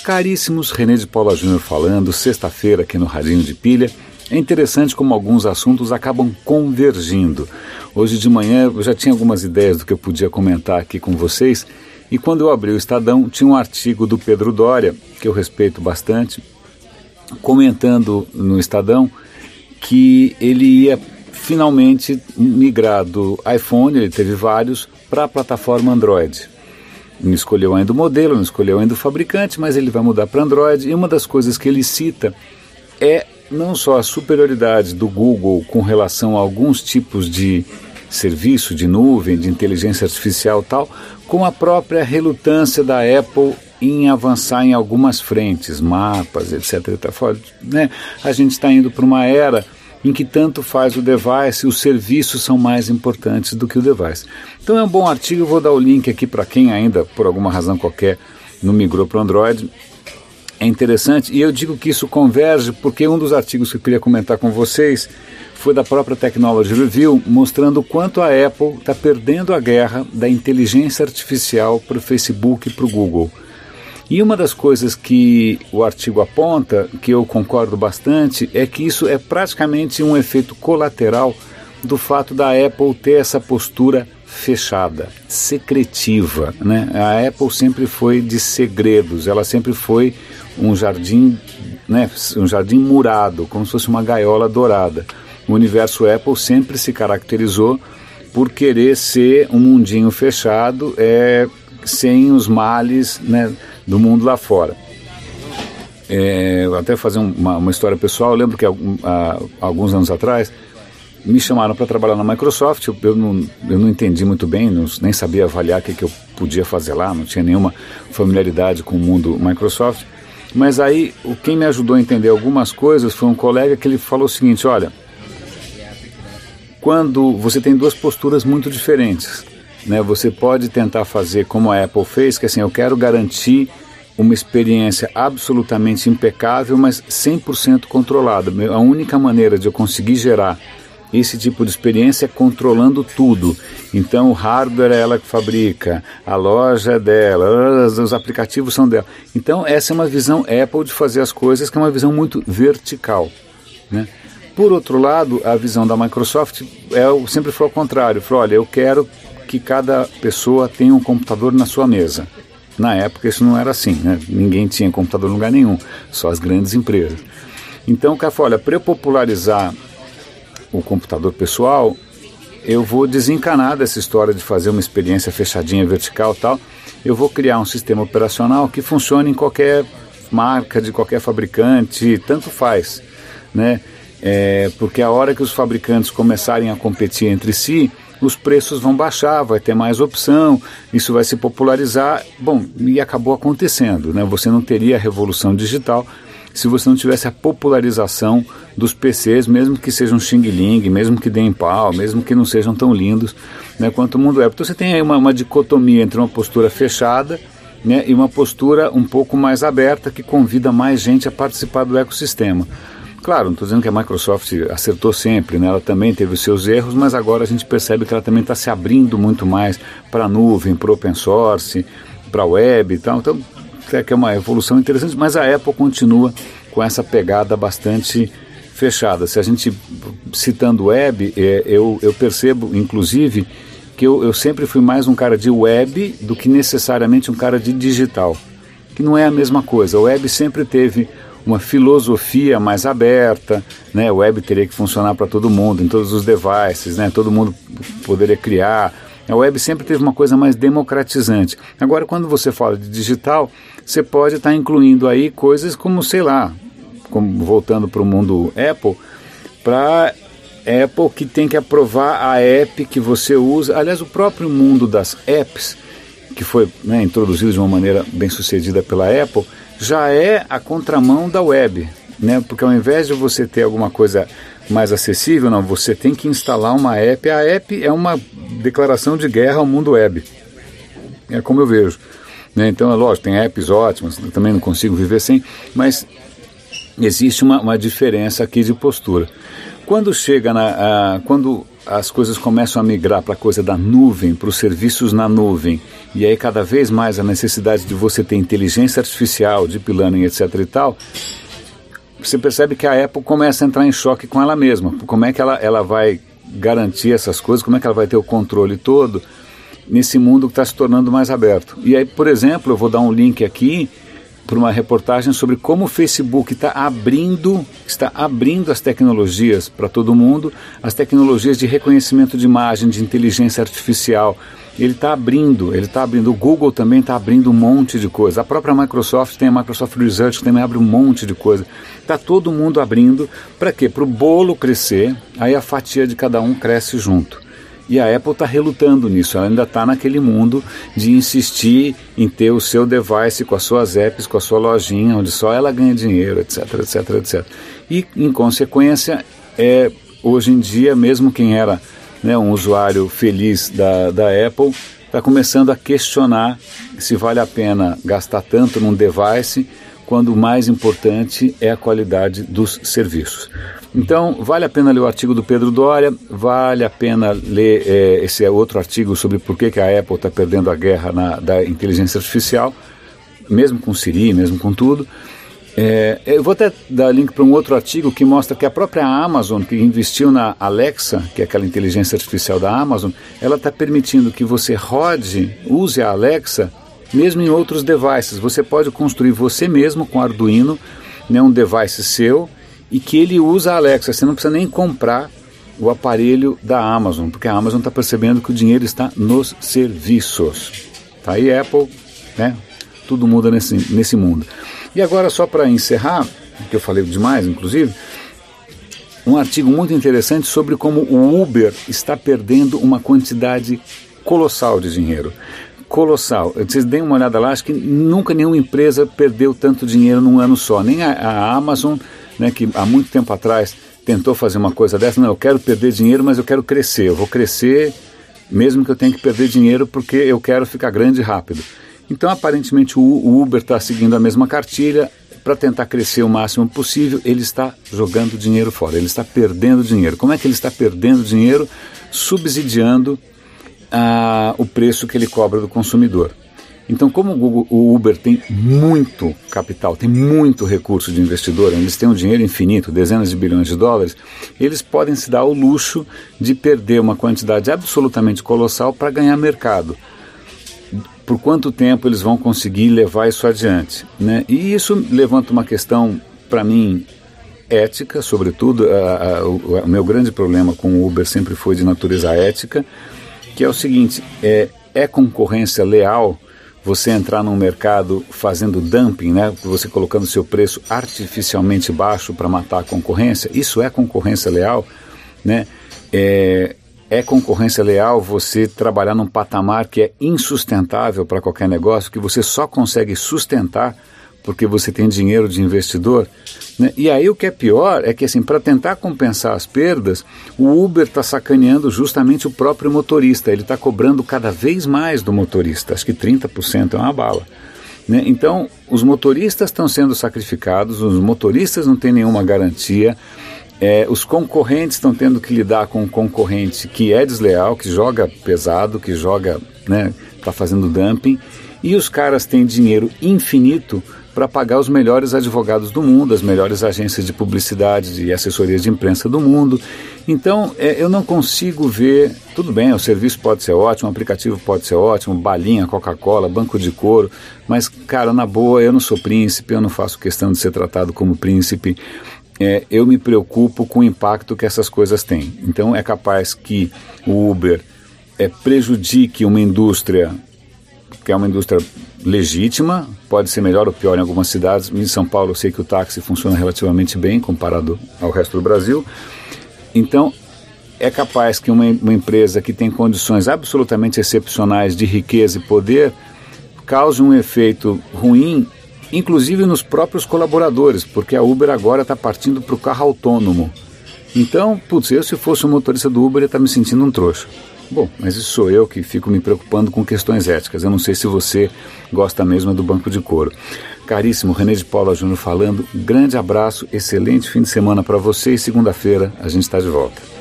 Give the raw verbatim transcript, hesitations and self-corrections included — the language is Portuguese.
Caríssimos, René de Paula Júnior falando, sexta-feira aqui no Radinho de Pilha. É interessante como alguns assuntos acabam convergindo. Hoje de manhã eu já tinha algumas ideias do que eu podia comentar aqui com vocês, e quando eu abri o Estadão tinha um artigo do Pedro Doria, que eu respeito bastante, comentando no Estadão que ele ia finalmente migrar do iPhone, ele teve vários, para a plataforma Android. Não escolheu ainda o modelo, não escolheu ainda o fabricante, mas ele vai mudar para Android, e uma das coisas que ele cita é não só a superioridade do Google com relação a alguns tipos de serviço, de nuvem, de inteligência artificial e tal, com a própria relutância da Apple em avançar em algumas frentes, mapas, etcétera. Né? A gente está indo para uma era em que tanto faz o device, os serviços são mais importantes do que o device. Então é um bom artigo, eu vou dar o link aqui para quem ainda, por alguma razão qualquer, não migrou para o Android. É interessante, e eu digo que isso converge porque um dos artigos que eu queria comentar com vocês foi da própria Technology Review, mostrando o quanto a Apple está perdendo a guerra da inteligência artificial para o Facebook e para o Google. E uma das coisas que o artigo aponta, que eu concordo bastante, é que isso é praticamente um efeito colateral do fato da Apple ter essa postura fechada, secretiva, né? A Apple sempre foi de segredos, ela sempre foi um jardim, né, um jardim murado, como se fosse uma gaiola dourada. O universo Apple sempre se caracterizou por querer ser um mundinho fechado, é, sem os males, né, do mundo lá fora. É, até fazer uma, uma história pessoal, eu lembro que há, há alguns anos atrás me chamaram para trabalhar na Microsoft, eu, eu, não, eu não entendi muito bem, não, nem sabia avaliar o que, que eu podia fazer lá, não tinha nenhuma familiaridade com o mundo Microsoft, mas aí o, quem me ajudou a entender algumas coisas foi um colega que ele falou o seguinte: olha, quando você tem duas posturas muito diferentes, né, você pode tentar fazer como a Apple fez, que assim, eu quero garantir uma experiência absolutamente impecável, mas cem por cento controlada. A única maneira de eu conseguir gerar esse tipo de experiência é controlando tudo. Então o hardware é ela que fabrica, a loja é dela, os aplicativos são dela. Então essa é uma visão Apple de fazer as coisas, que é uma visão muito vertical, né? Por outro lado, a visão da Microsoft é, sempre foi ao contrário. Falou, olha, eu quero que cada pessoa tenha um computador na sua mesa. Na época isso não era assim, né? Ninguém tinha computador em lugar nenhum, só as grandes empresas. Então o cara falou, olha, para eu popularizar o computador pessoal, eu vou desencanar dessa história de fazer uma experiência fechadinha, vertical e tal, eu vou criar um sistema operacional que funcione em qualquer marca, de qualquer fabricante, tanto faz, né? É, porque a hora que os fabricantes começarem a competir entre si, os preços vão baixar, vai ter mais opção, isso vai se popularizar. Bom, e acabou acontecendo, né? Você não teria a revolução digital se você não tivesse a popularização dos P Cs, mesmo que sejam xing-ling, mesmo que deem pau, mesmo que não sejam tão lindos, né, quanto o mundo é. Então você tem aí uma, uma dicotomia entre uma postura fechada, né, e uma postura um pouco mais aberta, que convida mais gente a participar do ecossistema. Claro, não estou dizendo que a Microsoft acertou sempre, né? Ela também teve os seus erros, mas agora a gente percebe que ela também está se abrindo muito mais para a nuvem, para o open source, para a web e tal. Então, é que é uma evolução interessante, mas a Apple continua com essa pegada bastante fechada. Se a gente, citando web, é, eu, eu percebo, inclusive, que eu, eu sempre fui mais um cara de web do que necessariamente um cara de digital, que não é a mesma coisa. A web sempre teve uma filosofia mais aberta, né? A web teria que funcionar para todo mundo, em todos os devices, né? Todo mundo poderia criar. A web sempre teve uma coisa mais democratizante. Agora, quando você fala de digital, você pode estar incluindo aí coisas como, sei lá, como, voltando para o mundo Apple, para Apple que tem que aprovar a app que você usa. Aliás, o próprio mundo das apps, que foi, né, introduzido de uma maneira bem sucedida pela Apple, já é a contramão da web, né? Porque ao invés de você ter alguma coisa mais acessível, não, você tem que instalar uma app. A app é uma declaração de guerra ao mundo web, é como eu vejo, né? Então é lógico, tem apps ótimas, eu também não consigo viver sem, mas existe uma, uma diferença aqui de postura. Quando chega na, a, quando as coisas começam a migrar para a coisa da nuvem, para os serviços na nuvem, e aí cada vez mais a necessidade de você ter inteligência artificial, deep learning, etc e tal, você percebe que a Apple começa a entrar em choque com ela mesma. Como é que ela, ela vai garantir essas coisas, como é que ela vai ter o controle todo nesse mundo que está se tornando mais aberto. E aí, por exemplo, eu vou dar um link aqui para uma reportagem sobre como o Facebook está abrindo, está abrindo as tecnologias para todo mundo, as tecnologias de reconhecimento de imagem, de inteligência artificial. Ele está abrindo, ele está abrindo, o Google também está abrindo um monte de coisa, a própria Microsoft tem a Microsoft Research que também abre um monte de coisa. Está todo mundo abrindo, para quê? Para o bolo crescer, aí a fatia de cada um cresce junto. E a Apple está relutando nisso, ela ainda está naquele mundo de insistir em ter o seu device com as suas apps, com a sua lojinha, onde só ela ganha dinheiro, etc, etc, etc. E, em consequência, é, hoje em dia, mesmo quem era, né, um usuário feliz da, da Apple, está começando a questionar se vale a pena gastar tanto num device, quando o mais importante é a qualidade dos serviços. Então, vale a pena ler o artigo do Pedro Doria, vale a pena ler é, esse outro artigo sobre por que, que a Apple está perdendo a guerra na, da inteligência artificial, mesmo com Siri, mesmo com tudo. É, eu vou até dar link para um outro artigo que mostra que a própria Amazon, que investiu na Alexa, que é aquela inteligência artificial da Amazon, ela está permitindo que você rode, use a Alexa, mesmo em outros devices. Você pode construir você mesmo com Arduino, né, um device seu, e que ele usa a Alexa. Você não precisa nem comprar o aparelho da Amazon, porque a Amazon está percebendo que o dinheiro está nos serviços. Tá aí Apple, né? Tudo muda nesse, nesse mundo. E agora, só para encerrar, que eu falei demais, inclusive, um artigo muito interessante sobre como o Uber está perdendo uma quantidade colossal de dinheiro. Colossal. Vocês deem uma olhada lá, acho que nunca nenhuma empresa perdeu tanto dinheiro num ano só. Nem a, a Amazon, né, que há muito tempo atrás tentou fazer uma coisa dessa. Não, eu quero perder dinheiro, mas eu quero crescer. Eu vou crescer mesmo que eu tenha que perder dinheiro porque eu quero ficar grande e rápido. Então, aparentemente, o, o Uber está seguindo a mesma cartilha. Para tentar crescer o máximo possível, ele está jogando dinheiro fora, ele está perdendo dinheiro. Como é que ele está perdendo dinheiro? Subsidiando ah, o preço que ele cobra do consumidor. Então, como o, Google, o Uber tem muito capital, tem muito recurso de investidor, eles têm um dinheiro infinito, dezenas de bilhões de dólares, eles podem se dar o luxo de perder uma quantidade absolutamente colossal para ganhar mercado. Por quanto tempo eles vão conseguir levar isso adiante, né? E isso levanta uma questão, para mim, ética, sobretudo. A, a, o, o meu grande problema com o Uber sempre foi de natureza ética, que é o seguinte, é, é concorrência leal você entrar num mercado fazendo dumping, né? Você colocando seu preço artificialmente baixo para matar a concorrência? Isso é concorrência leal, né? É... É concorrência leal você trabalhar num patamar que é insustentável para qualquer negócio, que você só consegue sustentar porque você tem dinheiro de investidor, né? E aí o que é pior é que, assim, para tentar compensar as perdas, o Uber está sacaneando justamente o próprio motorista. Ele está cobrando cada vez mais do motorista, acho que trinta por cento é uma bala, né? Então, os motoristas estão sendo sacrificados, os motoristas não têm nenhuma garantia. É, os concorrentes estão tendo que lidar com um concorrente que é desleal, que joga pesado, que joga, né, está fazendo dumping, e os caras têm dinheiro infinito para pagar os melhores advogados do mundo, as melhores agências de publicidade e assessorias de imprensa do mundo. Então, é, eu não consigo ver, tudo bem, o serviço pode ser ótimo, o aplicativo pode ser ótimo, balinha, Coca-Cola, banco de couro, mas, cara, na boa, eu não sou príncipe, eu não faço questão de ser tratado como príncipe. É, eu me preocupo com o impacto que essas coisas têm. Então é capaz que o Uber é, prejudique uma indústria que é uma indústria legítima, pode ser melhor ou pior em algumas cidades. Em São Paulo eu sei que o táxi funciona relativamente bem comparado ao resto do Brasil. Então é capaz que uma, uma empresa que tem condições absolutamente excepcionais de riqueza e poder cause um efeito ruim, inclusive nos próprios colaboradores, porque a Uber agora está partindo para o carro autônomo. Então, putz, eu se fosse um motorista do Uber, ia estar me sentindo um trouxa. Bom, mas isso sou eu que fico me preocupando com questões éticas. Eu não sei se você gosta mesmo do banco de couro. Caríssimo, René de Paula Júnior falando. Grande abraço, excelente fim de semana para você e segunda-feira a gente está de volta.